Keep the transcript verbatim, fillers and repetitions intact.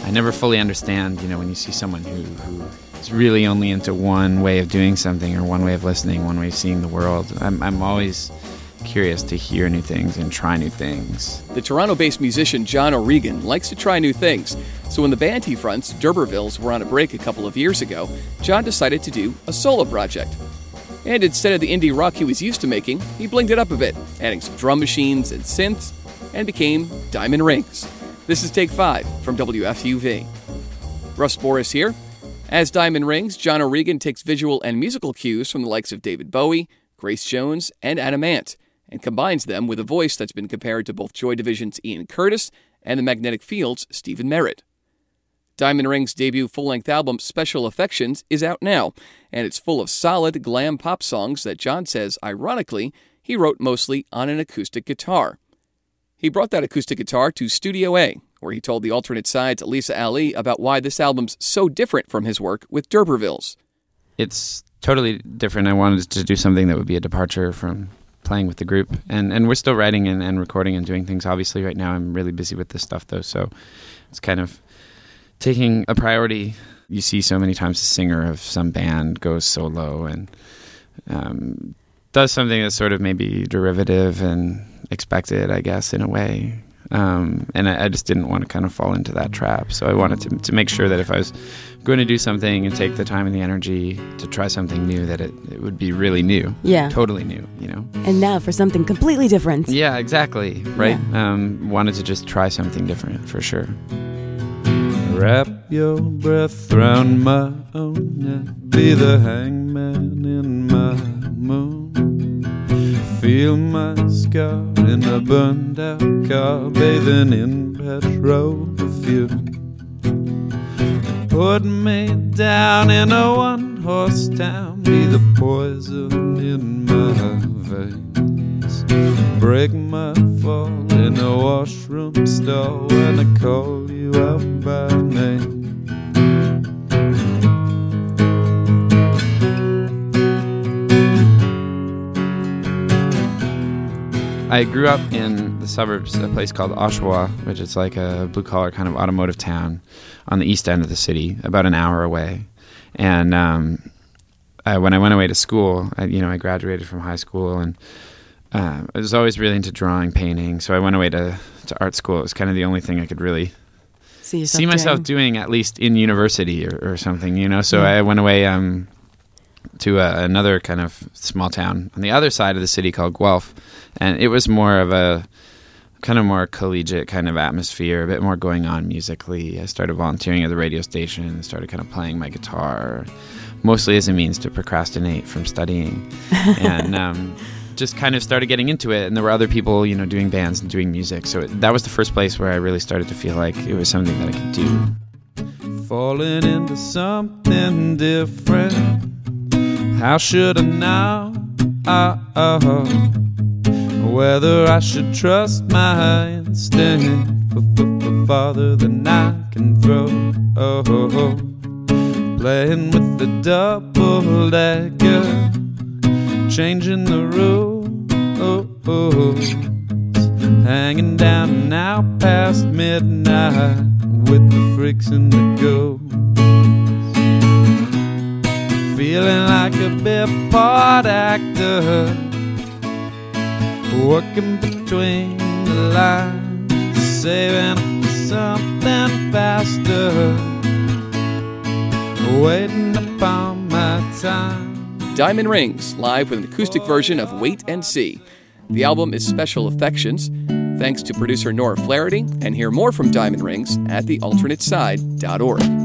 I never fully understand, you know, when you see someone who, who is really only into one way of doing something or one way of listening, one way of seeing the world. I'm, I'm always curious to hear new things and try new things. The Toronto-based musician John O'Regan likes to try new things. So when the band he fronts, D'Urbervilles, were on a break a couple of years ago, John decided to do a solo project. And instead of the indie rock he was used to making, he blinged it up a bit, adding some drum machines and synths, and became Diamond Rings. This is Take Five from W F U V. Russ Boris here. As Diamond Rings, John O'Regan takes visual and musical cues from the likes of David Bowie, Grace Jones, and Adam Ant, and combines them with a voice that's been compared to both Joy Division's Ian Curtis and the Magnetic Field's Stephen Merritt. Diamond Ring's debut full-length album, Special Affections, is out now, and it's full of solid glam pop songs that John says, ironically, he wrote mostly on an acoustic guitar. He brought that acoustic guitar to Studio A, where he told the Alternate Side's Lisa Ali about why this album's so different from his work with D'Urbervilles. It's totally different. I wanted to do something that would be a departure from playing with the group, and and we're still writing and, and recording and doing things. Obviously right now I'm really busy with this stuff though, so it's kind of taking a priority. You see so many times a singer of some band goes solo and um, does something that's sort of maybe derivative and expected, I guess, in a way. Um, and I, I just didn't want to kind of fall into that trap. So I wanted to, to make sure that if I was going to do something and take the time and the energy to try something new, that it, it would be really new. Yeah. Totally new, you know. And now for something completely different. Yeah, exactly. Right? Yeah. Um, wanted to just try something different, for sure. Wrap your breath round my own neck, be the hangman in my moon. Feel my scar in a burned out car, bathing in petrol perfume. Put me down in a one horse town, be the poison in my veins. Break my fall in a washroom stall when I call you out by name. I grew up in the suburbs, a place called Oshawa, which is like a blue-collar kind of automotive town on the east end of the city, about an hour away. And um, I, when I went away to school, I, you know, I graduated from high school, and uh, I was always really into drawing, painting. So I went away to, to art school. It was kind of the only thing I could really See, see myself doing. doing, at least in university or, or something, you know. So yeah. I went away um, to a, another kind of small town on the other side of the city called Guelph. And it was more of a kind of more collegiate kind of atmosphere, a bit more going on musically. I started volunteering at the radio station, started kind of playing my guitar, mostly as a means to procrastinate from studying. and um, just kind of started getting into it. And there were other people, you know, doing bands and doing music. So it, that was the first place where I really started to feel like it was something that I could do. Falling into something different. How should I know? Oh, oh. Whether I should trust my instinct for, for, for farther than I can throw. Oh, oh, oh. Playing with the double-decker, changing the rules. Oh, oh. Hanging down now past midnight with the freaks and the ghosts. Feeling like a bit part actor, working between the lines, saving up for something faster, waiting upon my time. Diamond Rings, live with an acoustic version of Wait and See. The album is Special Affections. Thanks to producer Nora Flaherty, and hear more from Diamond Rings at the alternate side dot org.